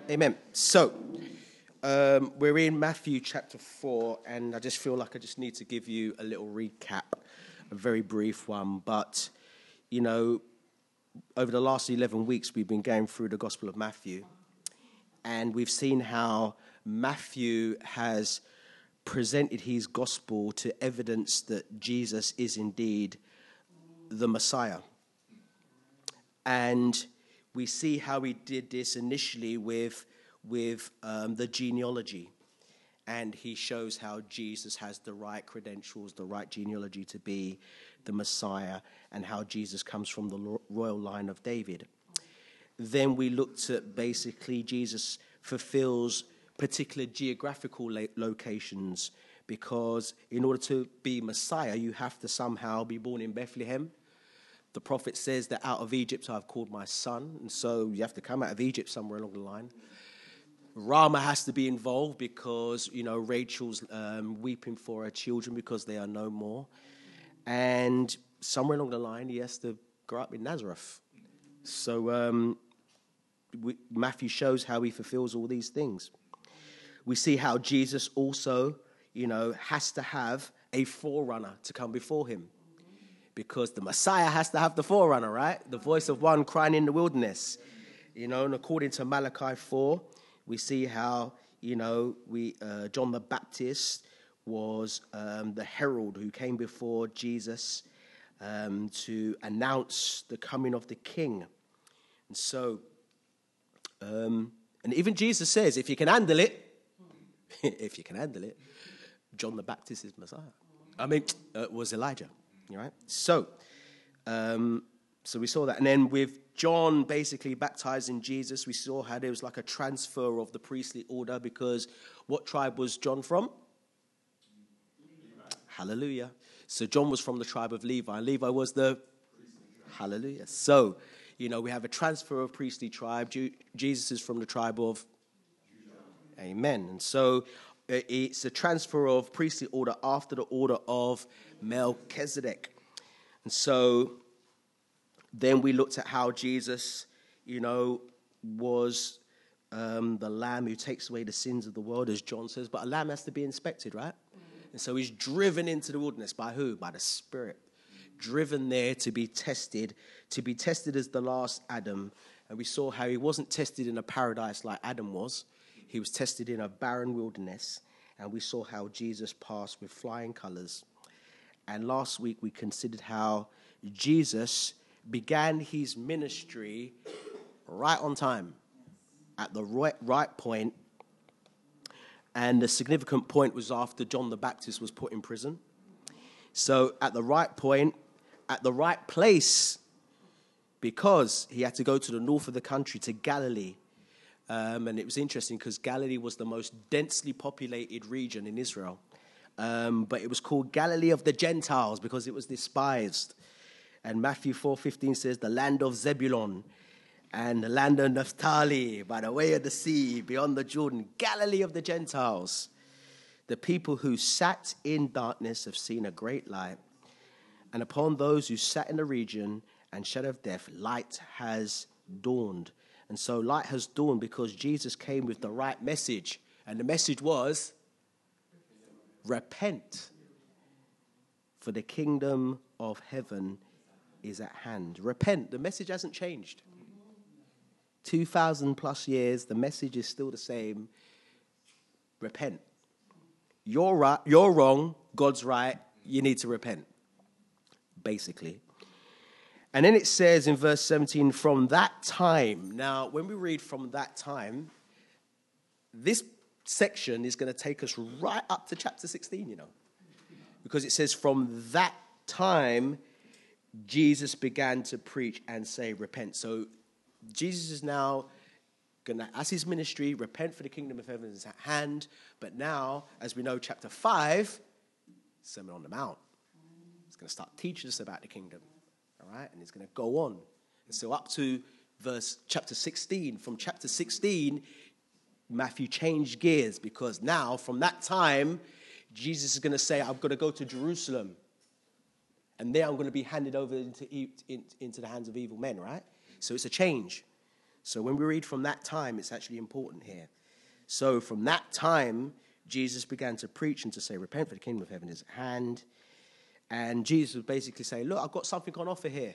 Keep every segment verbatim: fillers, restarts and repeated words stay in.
Amen. So, um, we're in Matthew chapter four, and I just feel like I just need to give you a little recap, a very brief one. But, you know, over the last eleven weeks, we've been going through the Gospel of Matthew, and we've seen how Matthew has presented his gospel to evidence that Jesus is indeed the Messiah. And we see how he did this initially with, with um, the genealogy. And he shows how Jesus has the right credentials, the right genealogy to be the Messiah, and how Jesus comes from the royal line of David. Then we looked at basically Jesus fulfills particular geographical lo- locations, because in order to be Messiah, you have to somehow be born in Bethlehem. The prophet says that out of Egypt I've called my son, and so you have to come out of Egypt somewhere along the line. Rama has to be involved because, you know, Rachel's um, weeping for her children because they are no more. And somewhere along the line, he has to grow up in Nazareth. So um, we, Matthew shows how he fulfills all these things. We see how Jesus also, you know, has to have a forerunner to come before him. Because the Messiah has to have the forerunner, right? The voice of one crying in the wilderness. You know, and according to Malachi four, we see how, you know, we uh, John the Baptist was um, the herald who came before Jesus um, to announce the coming of the King. And so, um, and even Jesus says, if you can handle it, if you can handle it, John the Baptist is Messiah. I mean, uh, was Elijah. Right? So, um, so we saw that. And then with John basically baptizing Jesus, we saw how there was like a transfer of the priestly order, because what tribe was John from? Levi. Hallelujah. So John was from the tribe of Levi. Levi was the... Hallelujah. So, you know, we have a transfer of priestly tribe. Je- Jesus is from the tribe of... Judah. Amen. And so it's a transfer of priestly order after the order of Melchizedek. And so then we looked at how Jesus, you know, was um, the lamb who takes away the sins of the world, as John says. But a lamb has to be inspected, right? Mm-hmm. And so he's driven into the wilderness. By who? By the Spirit. Driven there to be tested, to be tested as the last Adam. And we saw how he wasn't tested in a paradise like Adam was. He was tested in a barren wilderness, and we saw how Jesus passed with flying colors. And last week we considered how Jesus began his ministry right on time, at the right, right point. And the significant point was after John the Baptist was put in prison. So at the right point, at the right place, because he had to go to the north of the country, to Galilee. Um, and it was interesting because Galilee was the most densely populated region in Israel. Um, but it was called Galilee of the Gentiles because it was despised. And Matthew four fifteen says, the land of Zebulun and the land of Naphtali, by the way of the sea, beyond the Jordan, Galilee of the Gentiles. The people who sat in darkness have seen a great light. And upon those who sat in the region and shadow of death, light has dawned. And so light has dawned because Jesus came with the right message. And the message was, repent, for the kingdom of heaven is at hand. Repent. The message hasn't changed. two thousand plus years, the message is still the same. Repent. You're right, you're wrong, God's right, you need to repent, basically. And then it says in verse seventeen, from that time. Now, when we read from that time, this section is going to take us right up to chapter sixteen, you know. Because it says from that time, Jesus began to preach and say, repent. So Jesus is now going to, as his ministry, repent, for the kingdom of heaven is at hand. But now, as we know, chapter five, Sermon on the Mount. He's going to start teaching us about the kingdom. All right, and it's going to go on. And so up to verse chapter sixteen. From chapter sixteen, Matthew changed gears, because now, from that time, Jesus is going to say, I'm going to go to Jerusalem. And there I'm going to be handed over into, in, into the hands of evil men, right? So it's a change. So when we read from that time, it's actually important here. So from that time, Jesus began to preach and to say, repent, for the kingdom of heaven is at hand. And Jesus would basically say, look, I've got something on offer here.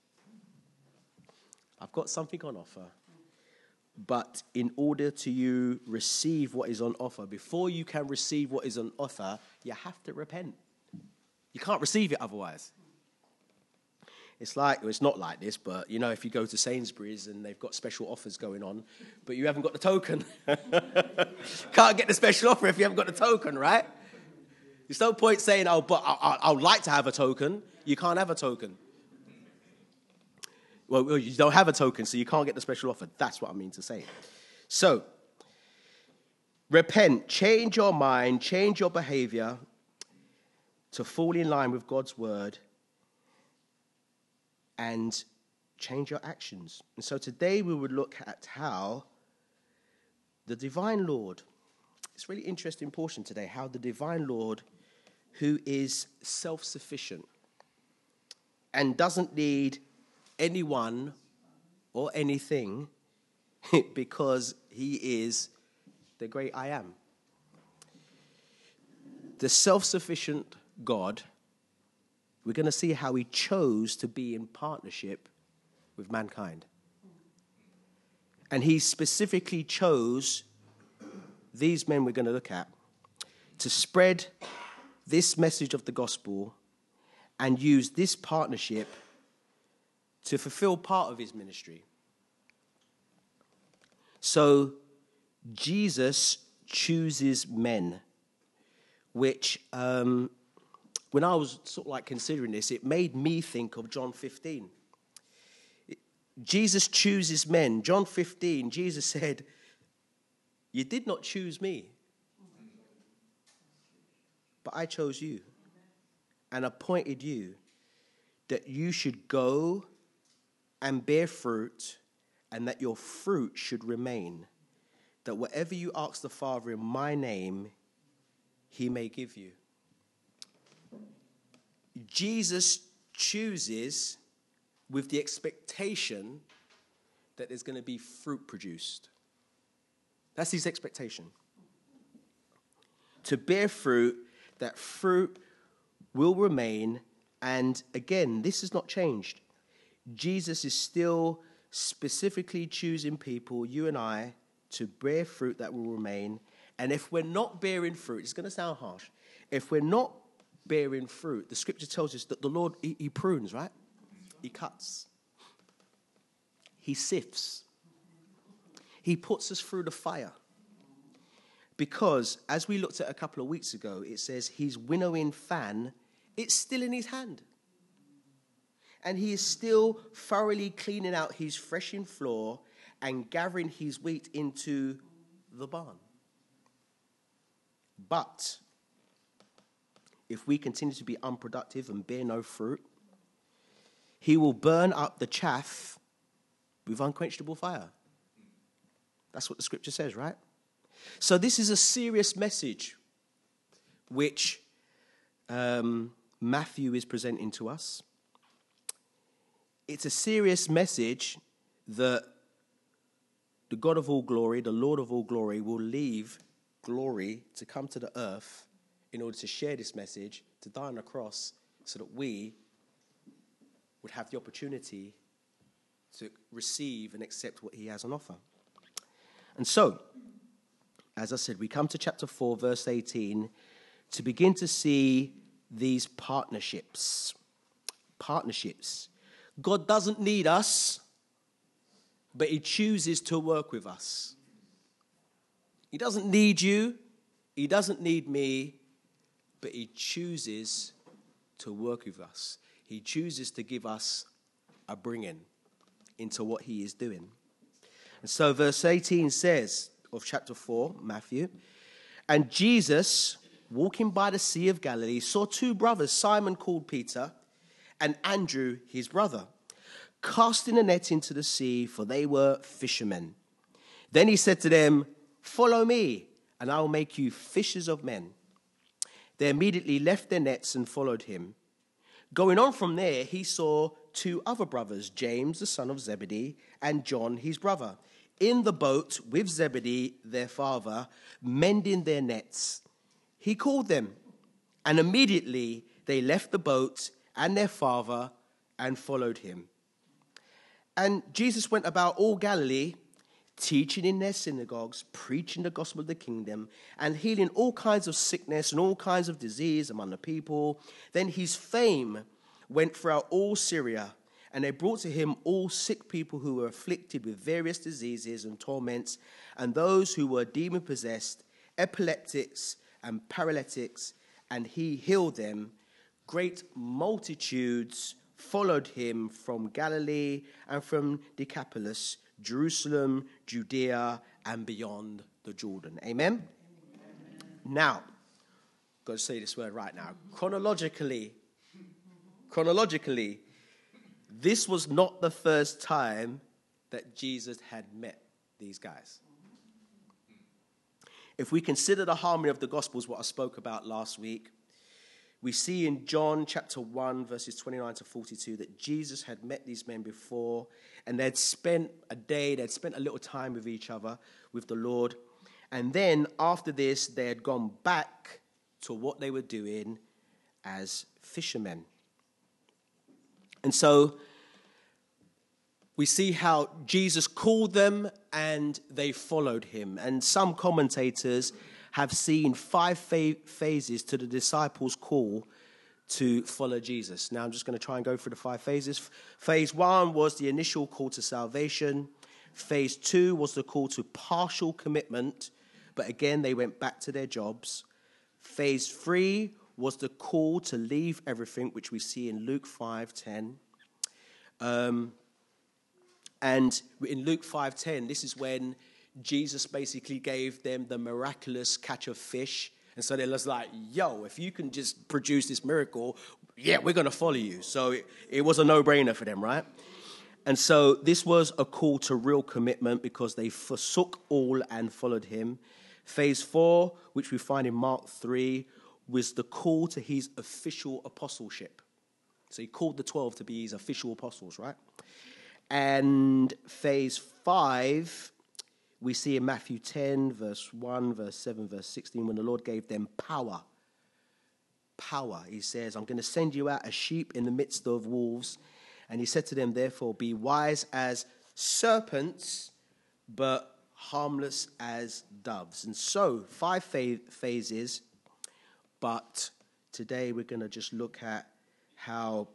I've got something on offer. But in order to you receive what is on offer, before you can receive what is on offer, you have to repent. You can't receive it otherwise. It's like, well, it's not like this, but, you know, if you go to Sainsbury's and they've got special offers going on, but you haven't got the token. Can't get the special offer if you haven't got the token, right? There's no point saying, oh, but I, I, I would like to have a token. You can't have a token. Well, you don't have a token, so you can't get the special offer. That's what I mean to say. So, repent, change your mind, change your behavior to fall in line with God's word, and change your actions. And so today we would look at how the divine Lord, it's a really interesting portion today, how the divine Lord, who is self-sufficient and doesn't need anyone or anything because he is the great I am. The self-sufficient God, we're going to see how he chose to be in partnership with mankind. And he specifically chose these men we're going to look at to spread this message of the gospel and use this partnership to fulfill part of his ministry. So Jesus chooses men, which um, when I was sort of like considering this, it made me think of John fifteen. Jesus chooses men. John fifteen, Jesus said, you did not choose me, but I chose you and appointed you that you should go and bear fruit, and that your fruit should remain, that whatever you ask the Father in my name, he may give you. Jesus chooses with the expectation that there's going to be fruit produced. That's his expectation. To bear fruit, that fruit will remain, and again, this has not changed. Jesus is still specifically choosing people, you and I, to bear fruit that will remain. And if we're not bearing fruit, it's going to sound harsh. If we're not bearing fruit, the scripture tells us that the Lord, he, he prunes, right? He cuts. He sifts. He puts us through the fire. Because, as we looked at a couple of weeks ago, it says his winnowing fan, it's still in his hand. And he is still thoroughly cleaning out his threshing floor and gathering his wheat into the barn. But if we continue to be unproductive and bear no fruit, he will burn up the chaff with unquenchable fire. That's what the scripture says, right? So this is a serious message which um, Matthew is presenting to us. It's a serious message that the God of all glory, the Lord of all glory, will leave glory to come to the earth in order to share this message, to die on the cross, so that we would have the opportunity to receive and accept what he has on offer. And so, as I said, we come to chapter four, verse eighteen, to begin to see these partnerships. Partnerships. God doesn't need us, but he chooses to work with us. He doesn't need you. He doesn't need me, but he chooses to work with us. He chooses to give us a bring-in into what he is doing. And so verse eighteen says of chapter four, Matthew, and Jesus, walking by the Sea of Galilee, saw two brothers, Simon called Peter, and Andrew his brother, casting a net into the sea, for they were fishermen. Then he said to them, follow me, and I will make you fishers of men. They immediately left their nets and followed him. Going on from there, he saw two other brothers, James, the son of Zebedee, and John, his brother, in the boat with Zebedee, their father, mending their nets. He called them, and immediately they left the boat and their father and followed him. And Jesus went about all Galilee, teaching in their synagogues, preaching the gospel of the kingdom, and healing all kinds of sickness and all kinds of disease among the people. Then his fame went throughout all Syria, and they brought to him all sick people who were afflicted with various diseases and torments, and those who were demon-possessed, epileptics and paralytics, and he healed them. Great multitudes followed him from Galilee and from Decapolis, Jerusalem, Judea, and beyond the Jordan. Amen? Amen. Now, got to say this word right now. Chronologically, chronologically, this was not the first time that Jesus had met these guys. If we consider the harmony of the Gospels, what I spoke about last week, we see in John chapter one, verses twenty-nine to forty-two, that Jesus had met these men before, and they'd spent a day, they'd spent a little time with each other, with the Lord. And then after this, they had gone back to what they were doing as fishermen. And so we see how Jesus called them and they followed him. And some commentators have seen five fa- phases to the disciples' call to follow Jesus. Now I'm just going to try and go through the five phases. Phase one was the initial call to salvation. Phase two was the call to partial commitment, but again, they went back to their jobs. Phase three was the call to leave everything, which we see in Luke five ten. Um, and in Luke five ten, this is when Jesus basically gave them the miraculous catch of fish. And so they're just like, yo, if you can just produce this miracle, yeah, we're going to follow you. So it, it was a no-brainer for them, right? And so this was a call to real commitment because they forsook all and followed him. Phase four, which we find in Mark three, was the call to his official apostleship. So he called the twelve to be his official apostles, right? And phase five, we see in Matthew ten, verse one, verse seven, verse sixteen, when the Lord gave them power. Power. He says, I'm going to send you out as sheep in the midst of wolves. And he said to them, therefore, be wise as serpents, but harmless as doves. And so, five fa- phases, but today we're going to just look at how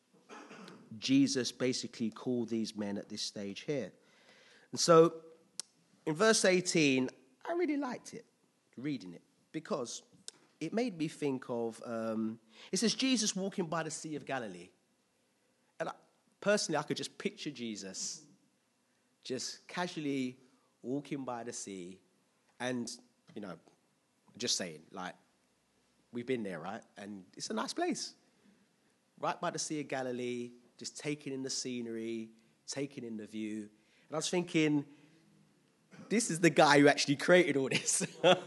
Jesus basically called these men at this stage here. And so, in verse eighteen, I really liked it, reading it, because it made me think of, um, it says Jesus walking by the Sea of Galilee. And I, personally, I could just picture Jesus just casually walking by the sea and, you know, just saying, like, we've been there, right? And it's a nice place. Right by the Sea of Galilee, just taking in the scenery, taking in the view. And I was thinking, this is the guy who actually created all this.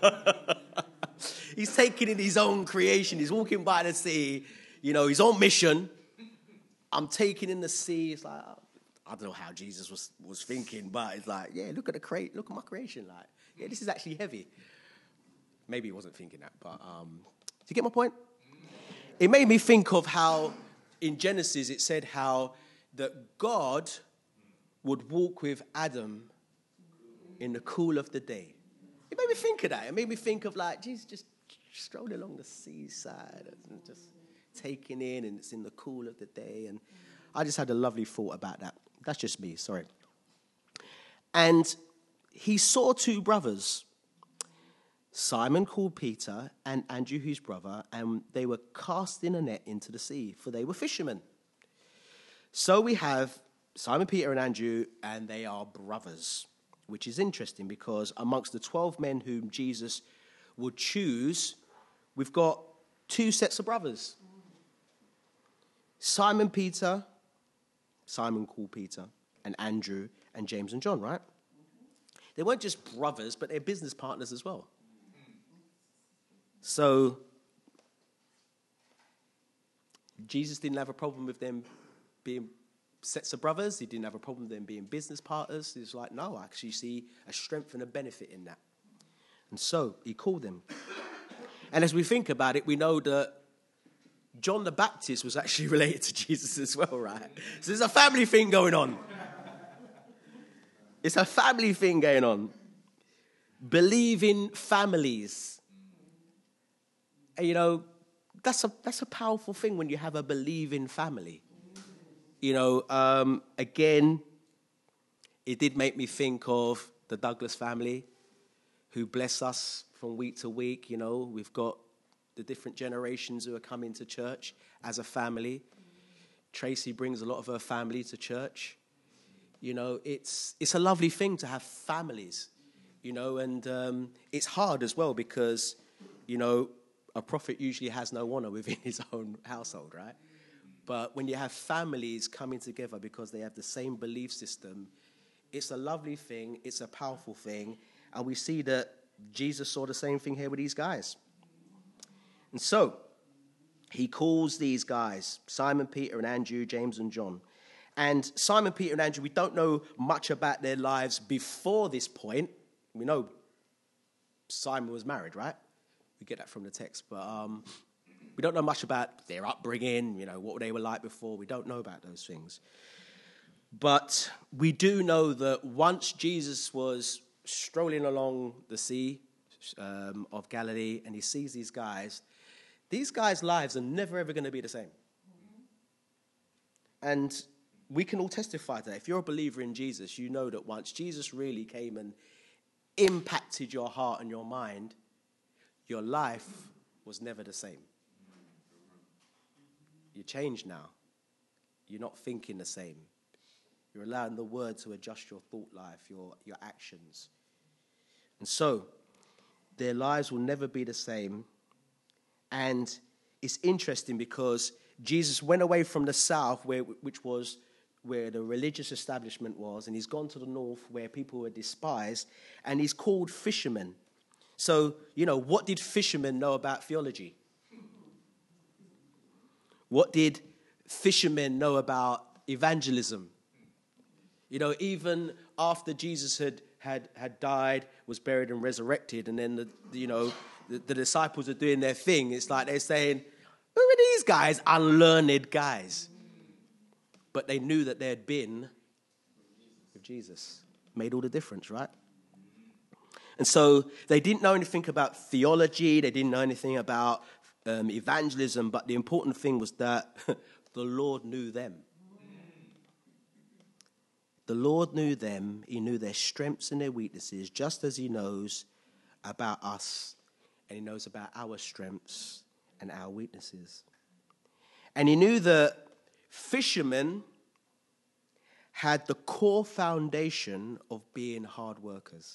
He's taking in his own creation. He's walking by the sea. You know, he's on mission. I'm taking in the sea. It's like, I don't know how Jesus was, was thinking, but it's like, yeah, look at the crate, look at my creation. Like, yeah, this is actually heavy. Maybe he wasn't thinking that, but um, do you get my point? It made me think of how in Genesis it said how that God would walk with Adam in the cool of the day. It made me think of that. It made me think of like, Jesus just strolling along the seaside and just taking in, and it's in the cool of the day. And I just had a lovely thought about that. That's just me, sorry. And he saw two brothers, Simon called Peter and Andrew his brother, and they were casting a net into the sea, for they were fishermen. So we have Simon, Peter, and Andrew, and they are brothers, which is interesting because amongst the twelve men whom Jesus would choose, we've got two sets of brothers. Simon Peter, Simon called Peter, and Andrew and James and John, right? They weren't just brothers, but they're business partners as well. So Jesus didn't have a problem with them being sets of brothers. He didn't have a problem with them being business partners. He's like, no, I actually see a strength and a benefit in that. And so he called them. And as we think about it, we know that John the Baptist was actually related to Jesus as well, right? So there's a family thing going on. It's a family thing going on. Believing families. And, you know, that's a that's a powerful thing when you have a believing family. You know, um, again, it did make me think of the Douglas family who bless us from week to week. You know, we've got the different generations who are coming to church as a family. Tracy brings a lot of her family to church. You know, it's it's a lovely thing to have families, you know, and um, it's hard as well because, you know, a prophet usually has no honor within his own household, right? But when you have families coming together because they have the same belief system, it's a lovely thing, it's a powerful thing, and we see that Jesus saw the same thing here with these guys. And so, he calls these guys, Simon, Peter, and Andrew, James, and John. And Simon, Peter, and Andrew, we don't know much about their lives before this point. We know Simon was married, right? We get that from the text. But um, we don't know much about their upbringing, you know, what they were like before. We don't know about those things. But we do know that once Jesus was strolling along the sea um, of Galilee and he sees these guys, these guys' lives are never, ever going to be the same. And we can all testify to that. If you're a believer in Jesus, you know that once Jesus really came and impacted your heart and your mind, your life was never the same. You're changed now. You're not thinking the same. You're allowing the word to adjust your thought life, your, your actions. And so, their lives will never be the same. And it's interesting because Jesus went away from the south, where, which was where the religious establishment was, and he's gone to the north where people were despised, and he's called fishermen. So, you know, what did fishermen know about theology? What did fishermen know about evangelism? You know, even after Jesus had, had, had died, was buried and resurrected, and then, the, you know, the, the disciples are doing their thing, it's like they're saying, who are these guys? Unlearned guys. But they knew that they had been with Jesus. Made all the difference, right? And so they didn't know anything about theology. They didn't know anything about um, evangelism. But the important thing was that the Lord knew them. The Lord knew them. He knew their strengths and their weaknesses, just as he knows about us. And he knows about our strengths and our weaknesses. And he knew that fishermen had the core foundation of being hard workers.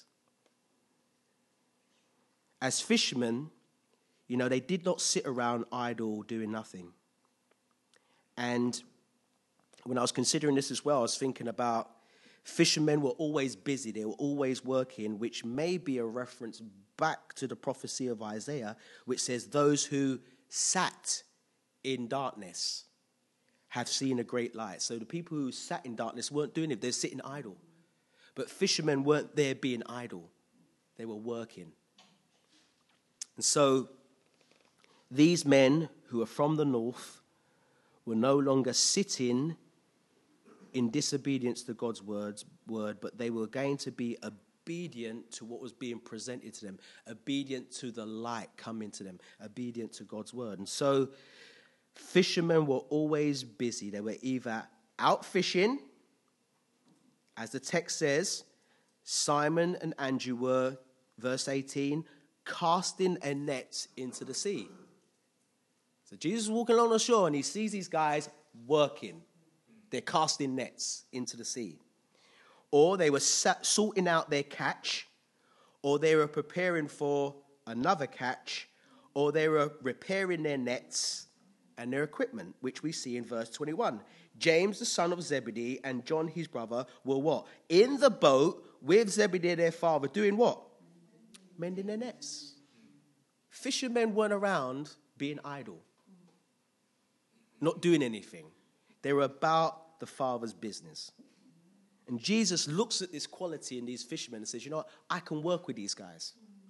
As fishermen, you know, they did not sit around idle doing nothing. And when I was considering this as well, I was thinking about fishermen were always busy. They were always working, which may be a reference back to the prophecy of Isaiah, which says those who sat in darkness have seen a great light. So the people who sat in darkness weren't doing it. They're sitting idle. But fishermen weren't there being idle. They were working. And so these men who are from the north were no longer sitting in disobedience to God's words, word, but they were going to be obedient to what was being presented to them, obedient to the light coming to them, obedient to God's word. And so fishermen were always busy. They were either out fishing, as the text says, Simon and Andrew were, verse eighteen, casting a net into the sea. So Jesus is walking along the shore and he sees these guys working. They're casting nets into the sea. Or they were sorting out their catch, or they were preparing for another catch, or they were repairing their nets and their equipment, which we see in verse twenty-one. James, the son of Zebedee, and John, his brother, were what? In the boat with Zebedee, their father, doing what? Mending their nets. Fishermen weren't around being idle, not doing anything. They were about about the Father's business. And Jesus looks at this quality in these fishermen and says, you know what, I can work with these guys.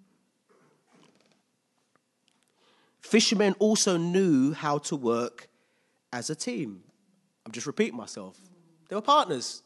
Fishermen also knew how to work as a team. I'm just repeating myself. They were partners.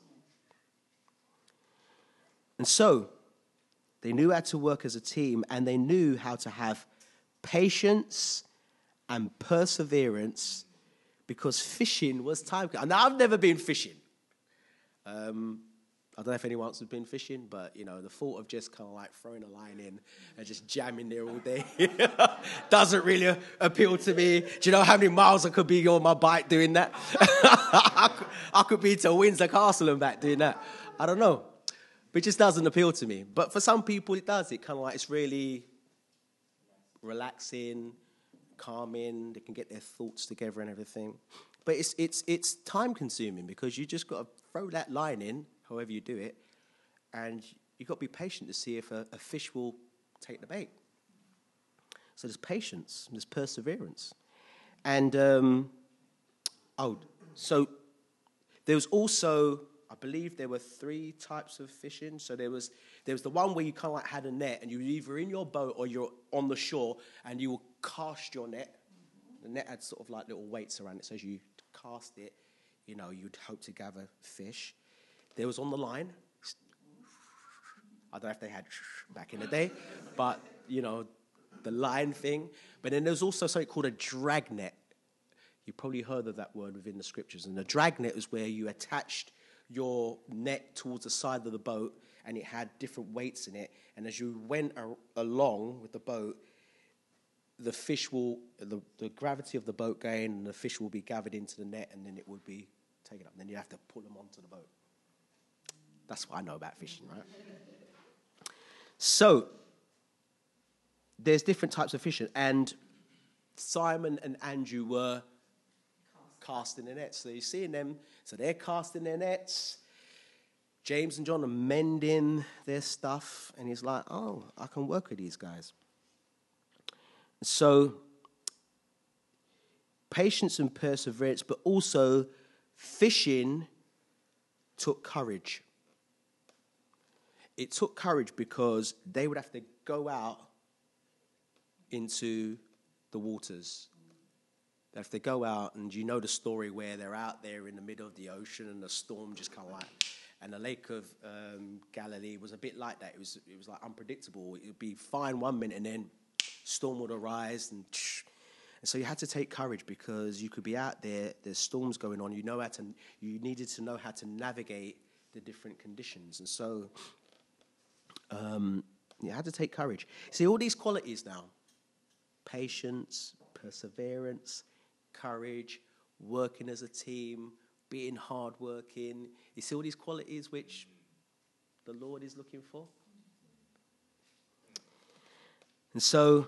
And so, they knew how to work as a team, and they knew how to have patience and perseverance, because fishing was time. Now, I've never been fishing. Um, I don't know if anyone else has been fishing, but, you know, the thought of just kind of like throwing a line in and just jamming there all day doesn't really appeal to me. Do you know how many miles I could be on my bike doing that? I, could, I could be to Windsor Castle and back doing that. I don't know. But it just doesn't appeal to me. But for some people, it does. It kind of like, it's really relaxing, calming. They can get their thoughts together and everything. But it's it's it's time consuming, because you just got to throw that line in, however you do it, and you've got to be patient to see if a, a fish will take the bait. So there's patience, there's perseverance. And, um, oh, so there was also, I believe there were three types of fishing. So there was there was the one where you kind of like had a net, and you were either in your boat or you're on the shore, and you will cast your net. The net had sort of like little weights around it, so as you cast it, you know, you'd hope to gather fish. There was on the line. I don't know if they had back in the day, but, you know, the line thing. But then there's also something called a drag net. You probably heard of that word within the scriptures. And the drag net is where you attached your net towards the side of the boat, and it had different weights in it. And as you went a- along with the boat, the fish will, the, the gravity of the boat going, and the fish will be gathered into the net, and then it would be taken up. And then you have to pull them onto the boat. That's what I know about fishing, right? So, there's different types of fishing. And Simon and Andrew were casting their nets. So you're seeing them. So they're casting their nets. James and John are mending their stuff. And he's like, oh, I can work with these guys. So, patience and perseverance, but also fishing took courage. It took courage because they would have to go out into the waters. They have to go out, and you know the story where they're out there in the middle of the ocean, and the storm just kind of like, and the Lake of um, Galilee was a bit like that. It was it was like unpredictable. It would be fine one minute, and then storm would arise, and and so you had to take courage, because you could be out there. There's storms going on. You know how to. You needed to know how to navigate the different conditions, and so um, you had to take courage. See, all these qualities now: patience, perseverance, courage, working as a team, being hardworking. You see all these qualities which the Lord is looking for. And so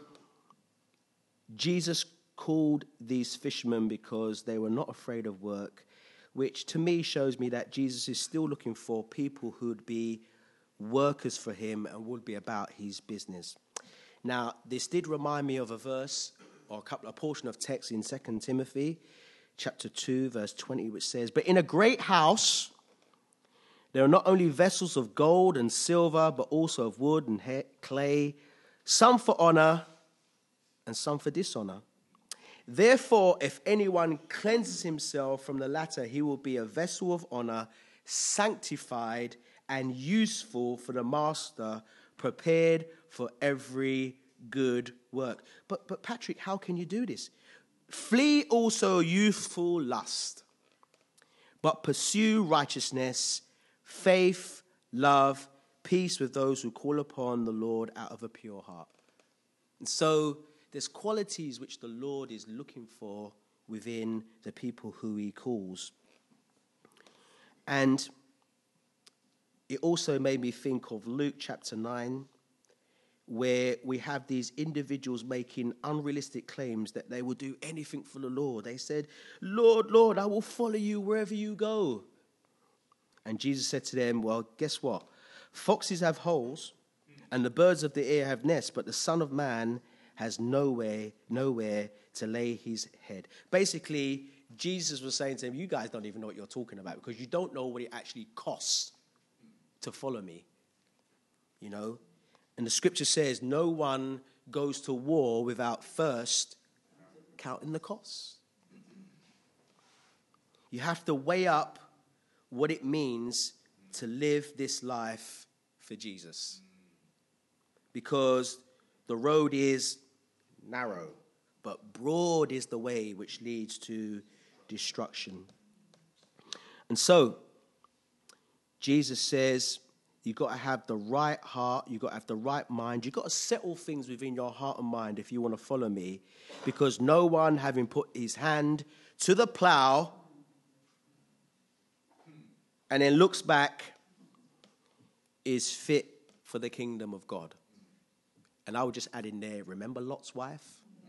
Jesus called these fishermen because they were not afraid of work, which to me shows me that Jesus is still looking for people who would be workers for him and would be about his business. Now, this did remind me of a verse or a couple, a portion of text in Second Timothy chapter two, verse twenty, which says, "But in a great house there are not only vessels of gold and silver, but also of wood and he- clay, some for honor and some for dishonor. Therefore, if anyone cleanses himself from the latter, he will be a vessel of honor, sanctified and useful for the master, prepared for every good work." But, but Patrick, how can you do this? "Flee also youthful lust, but pursue righteousness, faith, love, peace with those who call upon the Lord out of a pure heart." And so there's qualities which the Lord is looking for within the people who he calls. And it also made me think of Luke chapter nine, where we have these individuals making unrealistic claims that they will do anything for the Lord. They said, "Lord, Lord, I will follow you wherever you go." And Jesus said to them, "Well, guess what? Foxes have holes and the birds of the air have nests, but the Son of Man has nowhere, nowhere to lay his head." Basically, Jesus was saying to him, you guys don't even know what you're talking about because you don't know what it actually costs to follow me. You know? And the scripture says no one goes to war without first counting the costs. You have to weigh up what it means to live this life for Jesus. Because the road is narrow, but broad is the way which leads to destruction. And so, Jesus says, you've got to have the right heart, you've got to have the right mind, you've got to settle things within your heart and mind if you want to follow me, because no one, having put his hand to the plow and then looks back, is fit for the kingdom of God. And I would just add in there, remember Lot's wife?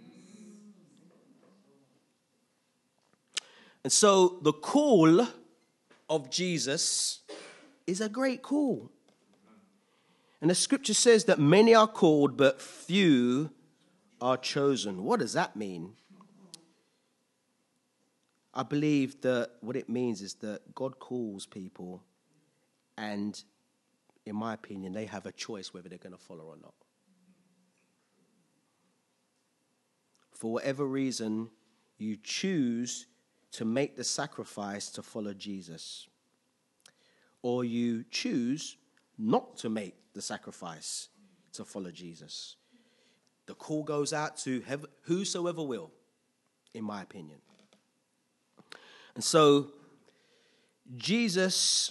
And so the call of Jesus is a great call. And the scripture says that many are called, but few are chosen. What does that mean? I believe that what it means is that God calls people, and in my opinion, they have a choice whether they're going to follow or not. For whatever reason, you choose to make the sacrifice to follow Jesus, or you choose not to make the sacrifice to follow Jesus. The call goes out to whosoever will, in my opinion. And so, Jesus,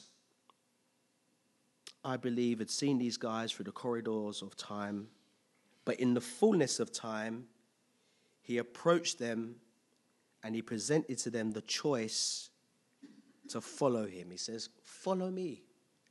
I believe, had seen these guys through the corridors of time, but in the fullness of time, he approached them and he presented to them the choice to follow him. He says, follow me.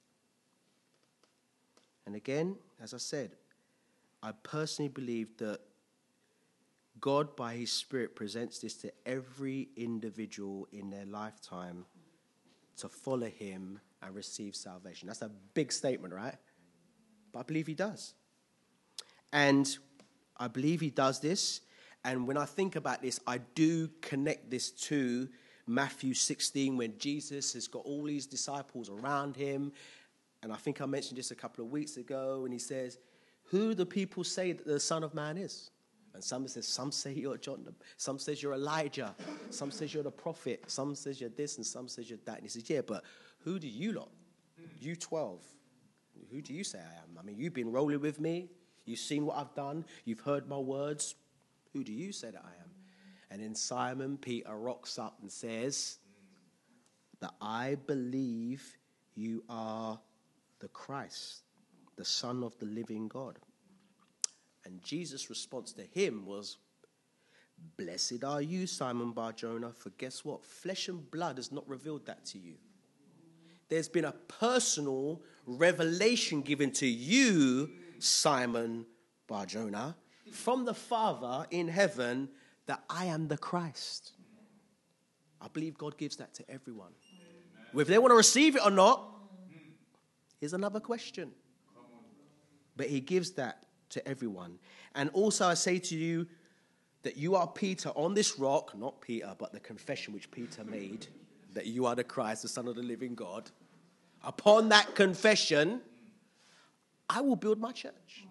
And again, as I said, I personally believe that God, by his Spirit, presents this to every individual in their lifetime to follow him and receive salvation. That's a big statement, right? But I believe he does. And I believe he does this. And when I think about this, I do connect this to Matthew sixteen, when Jesus has got all these disciples around him. And I think I mentioned this a couple of weeks ago, and he says, who do people say that the Son of Man is? And some says, some say you're John, some says you're Elijah, some says you're the prophet, some says you're this, and some says you're that. And he says, yeah, but who do you lot? You twelve. Who do you say I am? I mean, you've been rolling with me. You've seen what I've done. You've heard my words. Who do you say that I am? And then Simon Peter rocks up and says that I believe you are the Christ, the Son of the living God. And Jesus' response to him was, blessed are you, Simon Bar-Jonah, for guess what? Flesh and blood has not revealed that to you. There's been a personal revelation given to you, Simon Bar-Jonah, from the Father in heaven, that I am the Christ. I believe God gives that to everyone. Amen. Whether they want to receive it or not is another question. But he gives that to everyone. And also I say to you that you are Peter on this rock, not Peter, but the confession which Peter made, that you are the Christ, the Son of the living God. Upon that confession, I will build my church.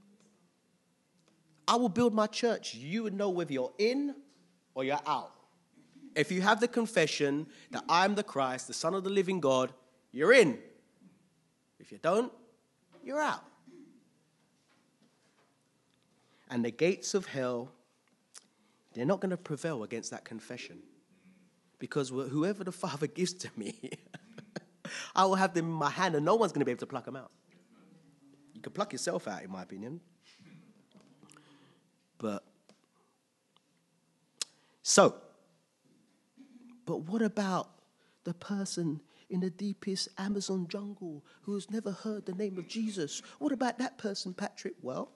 I will build my church. You would know whether you're in or you're out. If you have the confession that I'm the Christ, the Son of the living God, you're in. If you don't, you're out. And the gates of hell, they're not going to prevail against that confession. Because whoever the Father gives to me, I will have them in my hand and no one's going to be able to pluck them out. You can pluck yourself out, in my opinion. But, so, but what about the person in the deepest Amazon jungle who has never heard the name of Jesus? What about that person, Patrick? Well,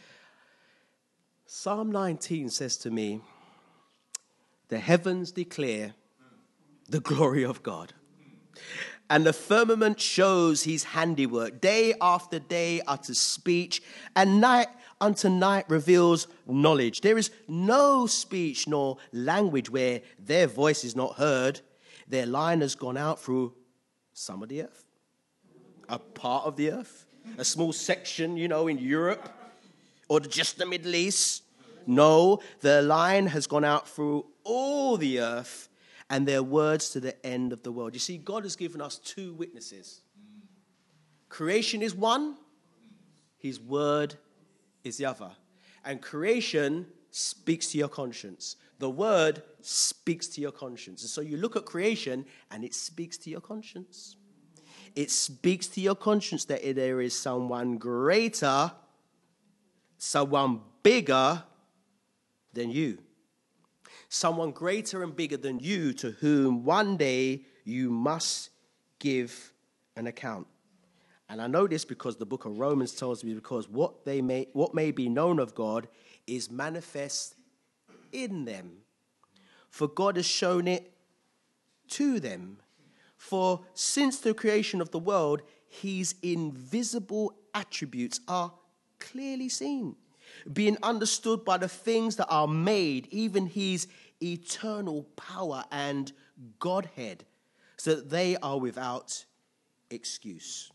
Psalm nineteen says to me, the heavens declare the glory of God, and the firmament shows his handiwork. Day after day utters speech, and night unto night reveals knowledge. There is no speech nor language where their voice is not heard. Their line has gone out through some of the earth, a part of the earth, a small section, you know, in Europe or just the Middle East. No, their line has gone out through all the earth, and their words to the end of the world. You see, God has given us two witnesses. Creation is one, his word is the other. And creation speaks to your conscience. The word speaks to your conscience. And so you look at creation and it speaks to your conscience. It speaks to your conscience that there is someone greater, someone bigger than you. Someone greater and bigger than you, to whom one day you must give an account. And I know this because the book of Romans tells me, because what they may what may be known of God is manifest in them. For God has shown it to them. For since the creation of the world, his invisible attributes are clearly seen, being understood by the things that are made, even his eternal power and Godhead, so that they are without excuse.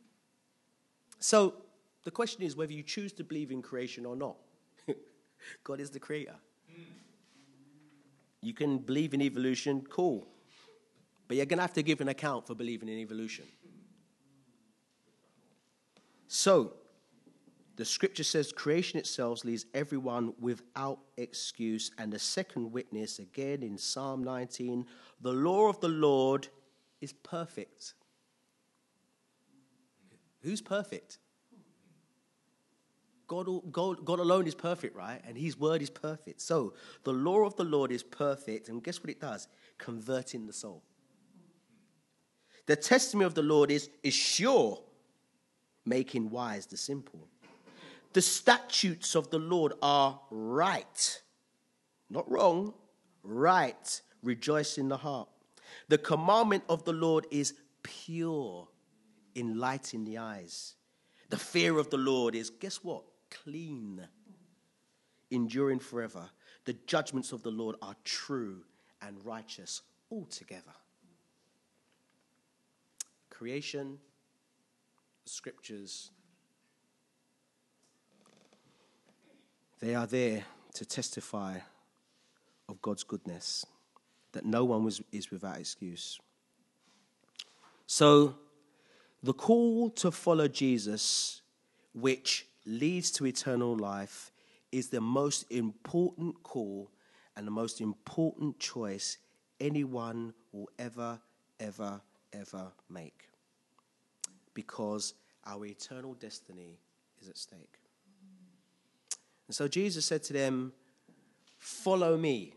So the question is whether you choose to believe in creation or not. God is the creator. You can believe in evolution, cool. But you're going to have to give an account for believing in evolution. So, the scripture says creation itself leaves everyone without excuse. And the second witness, again in Psalm nineteen, the law of the Lord is perfect. Who's perfect? God, God, God alone is perfect, right? And his word is perfect. So the law of the Lord is perfect. And guess what it does? Converting the soul. The testimony of the Lord is, is sure, making wise the simple. The statutes of the Lord are right. Not wrong, right. Rejoice in the heart. The commandment of the Lord is pure, enlightening the eyes. The fear of the Lord is, guess what? Clean, enduring forever. The judgments of the Lord are true and righteous altogether. Creation, the scriptures, they are there to testify of God's goodness, that no one was, is without excuse. So, the call to follow Jesus, which leads to eternal life, is the most important call and the most important choice anyone will ever, ever, ever make. Because our eternal destiny is at stake. And so Jesus said to them, follow me.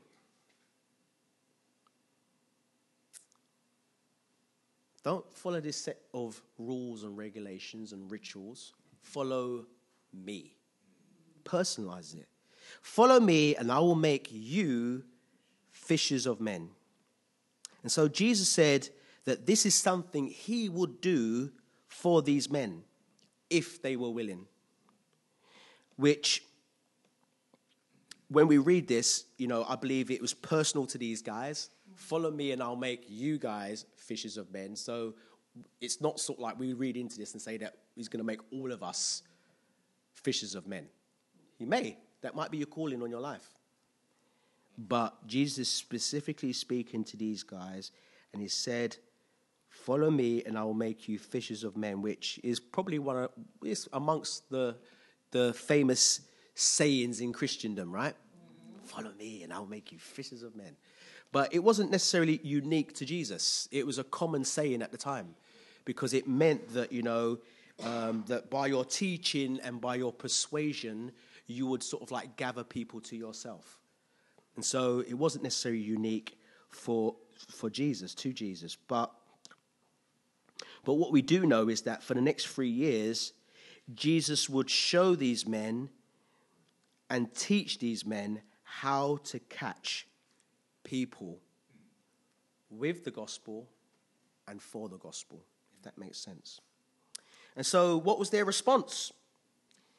Don't follow this set of rules and regulations and rituals. Follow me. Personalize it. Follow me and I will make you fishers of men. And so Jesus said that this is something he would do for these men if they were willing. Which, when we read this, you know, I believe it was personal to these guys. Follow me and I'll make you guys fishers of men. So it's not sort of like we read into this and say that he's going to make all of us fishers of men. He may. That might be your calling on your life. But Jesus is specifically speaking to these guys, and he said, follow me and I will make you fishers of men, which is probably one of, is amongst the, the famous sayings in Christendom, right? Mm-hmm. Follow me and I'll make you fishers of men. But it wasn't necessarily unique to Jesus. It was a common saying at the time, because it meant that, you know, um, that by your teaching and by your persuasion, you would sort of like gather people to yourself. And so it wasn't necessarily unique for for Jesus, to Jesus. But, but what we do know is that for the next three years, Jesus would show these men and teach these men how to catch people with the gospel and for the gospel, if that makes sense. And so what was their response?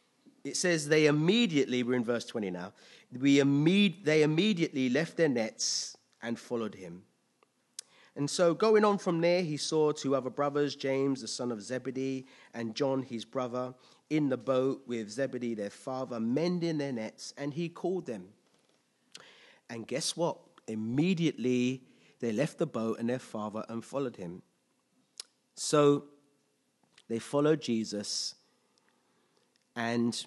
it says they immediately, we're in verse twenty now, we imme- they immediately left their nets and followed him. And so going on from there, he saw two other brothers, James, the son of Zebedee, and John, his brother, in the boat with Zebedee, their father, mending their nets, and he called them. And guess what? Immediately they left the boat and their father and followed him. So they followed Jesus, and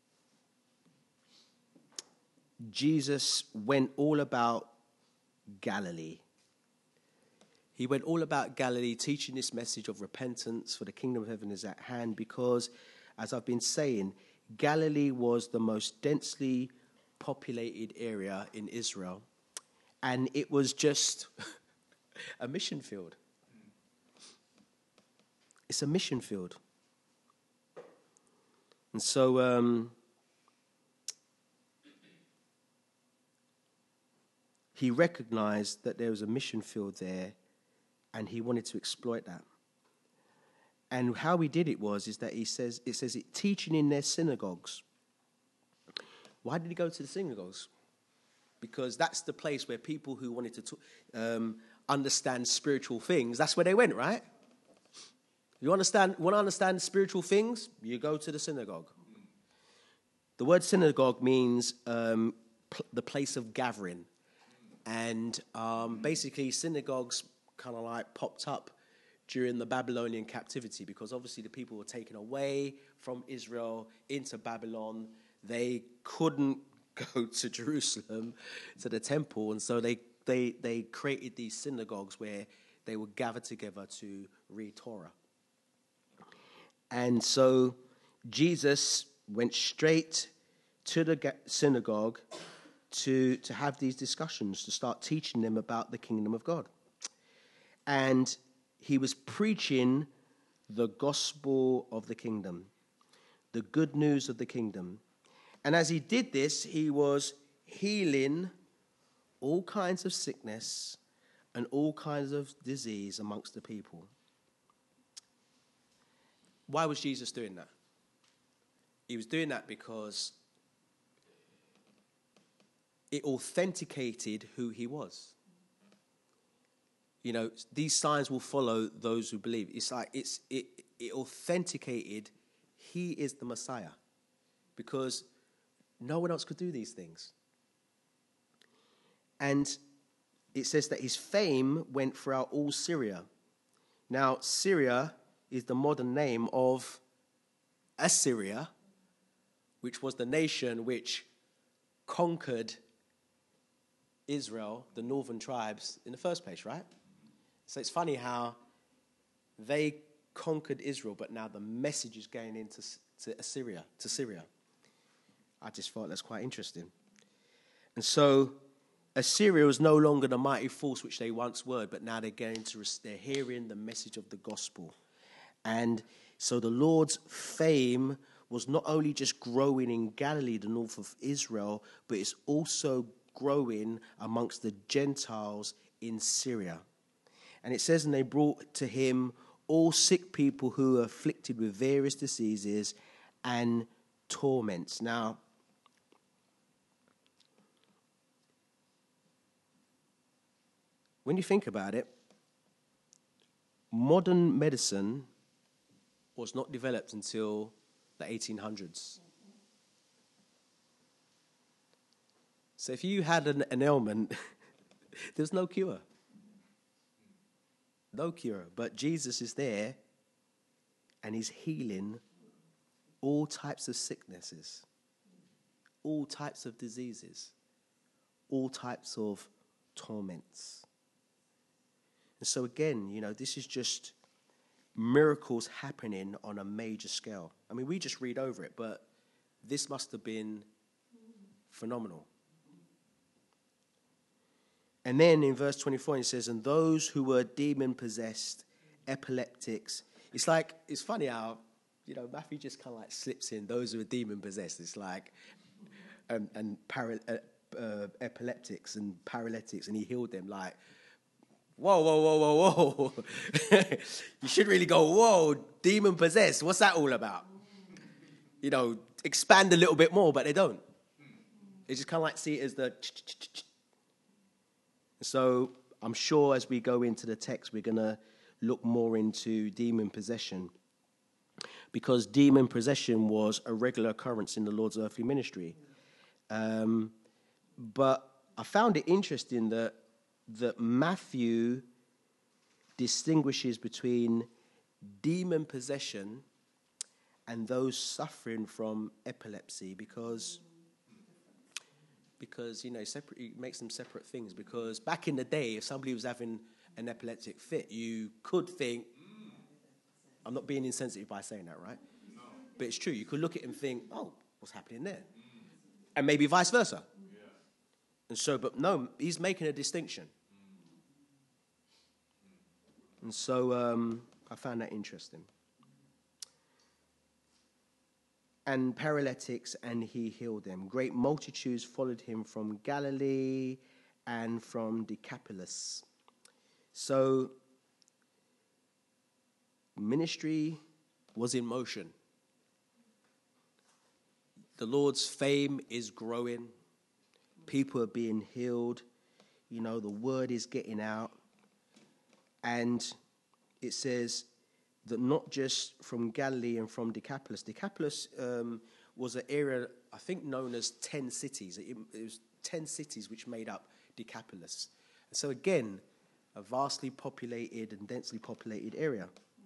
Jesus went all about Galilee. He went all about Galilee, teaching this message of repentance, for the kingdom of heaven is at hand, because, as I've been saying, Galilee was the most densely populated area in Israel, and it was just a mission field. It's a mission field. And so um, he recognized that there was a mission field there, and he wanted to exploit that. And how he did it was, is that he says, it says it teaching in their synagogues. Why did he go to the synagogues? Because that's the place where people who wanted to t- um, understand spiritual things, that's where they went, right? You understand, want to understand spiritual things? You go to the synagogue. The word synagogue means um, pl- the place of gathering. And um, basically synagogues kind of like popped up during the Babylonian captivity, because obviously the people were taken away from Israel into Babylon. They couldn't go to Jerusalem, to the temple, and so they, they, they created these synagogues where they would gather together to read Torah. And so Jesus went straight to the synagogue to, to have these discussions, to start teaching them about the kingdom of God. And he was preaching the gospel of the kingdom, the good news of the kingdom. And as he did this, he was healing all kinds of sickness and all kinds of disease amongst the people. Why was Jesus doing that? He was doing that because it authenticated who he was. You know, these signs will follow those who believe. It's like it's it, it authenticated he is the Messiah, because no one else could do these things. And it says that his fame went throughout all Syria. Now, Syria is the modern name of Assyria, which was the nation which conquered Israel, the northern tribes, in the first place, right? So it's funny how they conquered Israel, but now the message is going into to Assyria, to Syria. I just thought that's quite interesting. And so Assyria was no longer the mighty force which they once were, but now they're going to, they're hearing the message of the gospel. And so the Lord's fame was not only just growing in Galilee, the north of Israel, but it's also growing amongst the Gentiles in Syria. And it says, and they brought to him all sick people who were afflicted with various diseases and torments. Now, when you think about it, modern medicine was not developed until the eighteen hundreds. So if you had an, an ailment, there's no cure. No cure. But Jesus is there, and he's healing all types of sicknesses, all types of diseases, all types of torments. And so again, you know, this is just miracles happening on a major scale. I mean, we just read over it, but this must have been phenomenal. And then in verse twenty-four, it says, and those who were demon-possessed, epileptics. It's like, it's funny how, you know, Matthew just kind of like slips in, those who are demon-possessed. It's like, um, and para, uh, uh, epileptics and paralytics, and he healed them like, whoa, whoa, whoa, whoa, whoa. You should really go, whoa, demon-possessed, what's that all about? You know, expand a little bit more, but they don't. They just kind of like see it as the... So I'm sure as we go into the text, we're going to look more into demon possession, because demon possession was a regular occurrence in the Lord's earthly ministry. Um, but I found it interesting that that Matthew distinguishes between demon possession and those suffering from epilepsy, because because you know separate, it makes them separate things. Because back in the day, if somebody was having an epileptic fit, you could think, I'm not being insensitive by saying that, right? No. But it's true. You could look at it and think, oh, what's happening there? Mm. And maybe vice versa. Yeah. And so, but no, he's making a distinction. Mm. And so um, I found that interesting. And paralytics, and he healed them. Great multitudes followed him from Galilee and from Decapolis. So ministry was in motion. The Lord's fame is growing. People are being healed. You know, the word is getting out. And it says that not just from Galilee and from Decapolis. Decapolis um, was an area, I think, known as ten cities. It, it was ten cities which made up Decapolis. And so again, a vastly populated and densely populated area.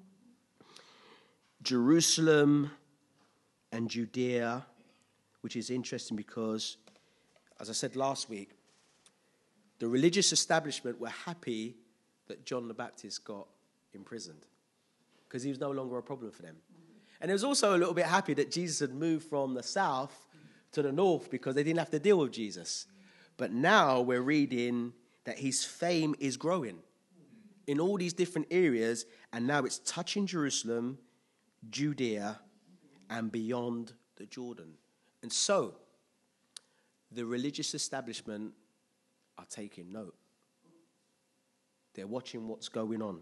Jerusalem and Judea, which is interesting because, as I said last week, the religious establishment were happy that John the Baptist got imprisoned because he was no longer a problem for them. And it was also a little bit happy that Jesus had moved from the south to the north because they didn't have to deal with Jesus. But now we're reading that his fame is growing in all these different areas, and now it's touching Jerusalem, Judea, and beyond the Jordan. And so, the religious establishment are taking note. They're watching what's going on.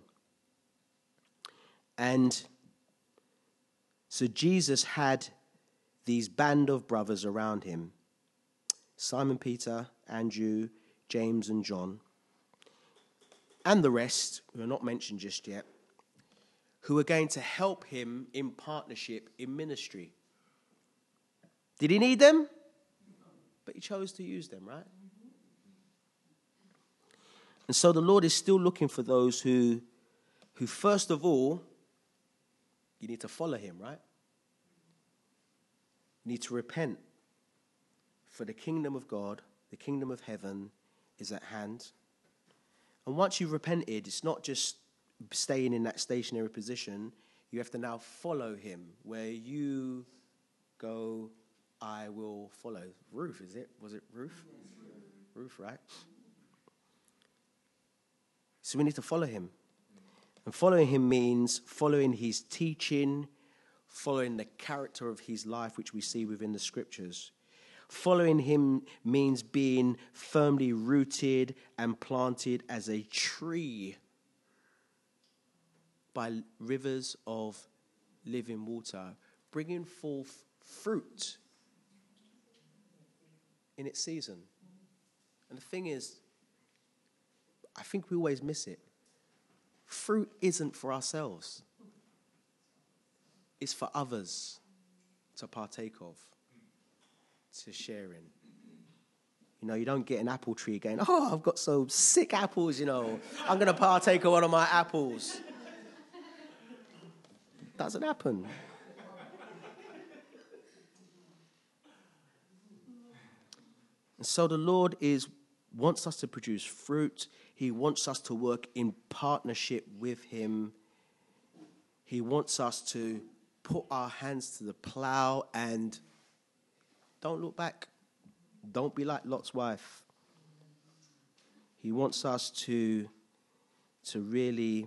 And so Jesus had these band of brothers around him. Simon Peter, Andrew, James and John, and the rest, who are not mentioned just yet, who are going to help him in partnership in ministry. Did he need them? But he chose to use them, right? And so the Lord is still looking for those who, who first of all, you need to follow him, right? You need to repent. For the kingdom of God, the kingdom of heaven is at hand. And once you've repented, it's not just staying in that stationary position. You have to now follow him. Where you go, I will follow. Ruth, is it? Was it Ruth? Ruth, right? So we need to follow him. And following him means following his teaching, following the character of his life, which we see within the scriptures. Following him means being firmly rooted and planted as a tree by rivers of living water, bringing forth fruit in its season. And the thing is, I think we always miss it. Fruit isn't for ourselves. It's for others to partake of, to share in. You know, you don't get an apple tree going, oh, I've got some sick apples, you know. I'm going to partake of one of my apples. Doesn't happen. And so the Lord is wants us to produce fruit. He wants us to work in partnership with him. He wants us to put our hands to the plow and don't look back. Don't be like Lot's wife. He wants us to, to really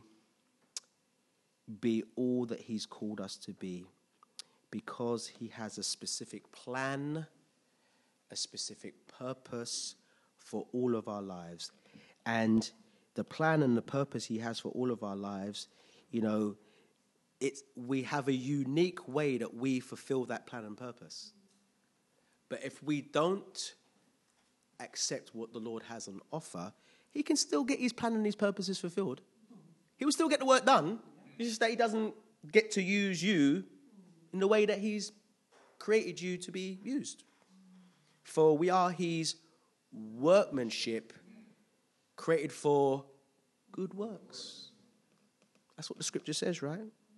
be all that he's called us to be, because he has a specific plan, a specific purpose for all of our lives. And the plan and the purpose he has for all of our lives, you know, it's, we have a unique way that we fulfill that plan and purpose. But if we don't accept what the Lord has on offer, he can still get his plan and his purposes fulfilled. He will still get the work done. It's just that he doesn't get to use you in the way that he's created you to be used. For we are his workmanship, created for good works. That's what the scripture says, right?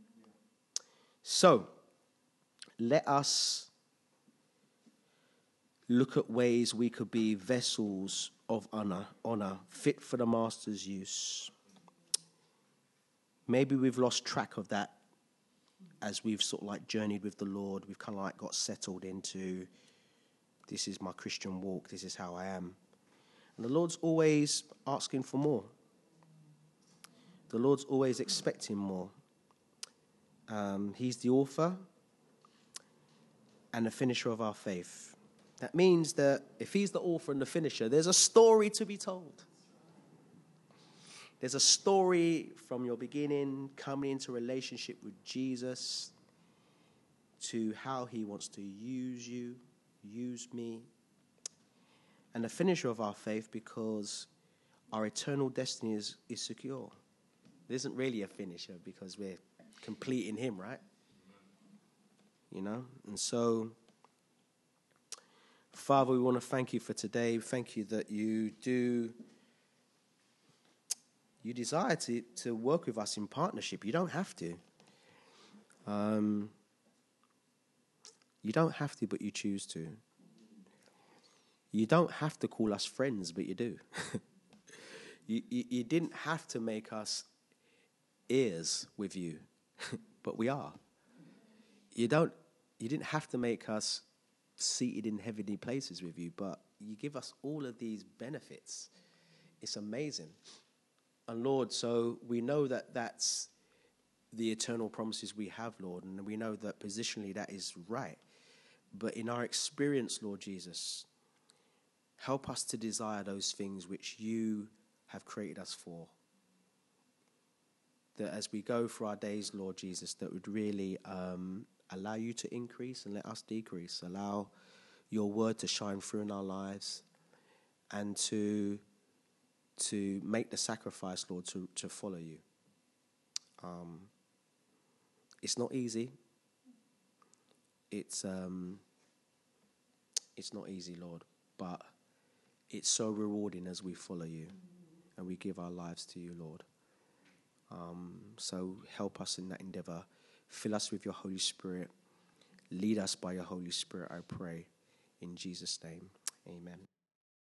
So, let us look at ways we could be vessels of honor, honor, fit for the master's use. Maybe we've lost track of that as we've sort of like journeyed with the Lord. We've kind of like got settled into, this is my Christian walk, this is how I am. And the Lord's always asking for more. The Lord's always expecting more. Um, he's the author and the finisher of our faith. That means that if he's the author and the finisher, there's a story to be told. There's a story from your beginning, coming into relationship with Jesus, to how he wants to use you, use me. And the finisher of our faith, because our eternal destiny is, is secure. There isn't really a finisher because we're complete in him, right? You know? And so, Father, we want to thank you for today. Thank you that you do, you desire to, to work with us in partnership. You don't have to. Um, you don't have to, but you choose to. You don't have to call us friends, but you do. you, you, you didn't have to make us heirs with you, but we are. You don't. You didn't have to make us seated in heavenly places with you, but you give us all of these benefits. It's amazing. And Lord, so we know that that's the eternal promises we have, Lord, and we know that positionally that is right. But in our experience, Lord Jesus, help us to desire those things which you have created us for. That as we go through our days, Lord Jesus, that would really um, allow you to increase and let us decrease. Allow your word to shine through in our lives and to to make the sacrifice, Lord, to, to follow you. Um, it's not easy. It's um, it's not easy, Lord, but it's so rewarding as we follow you and we give our lives to you, Lord. Um, so help us in that endeavor. Fill us with your Holy Spirit. Lead us by your Holy Spirit, I pray. In Jesus' name, amen.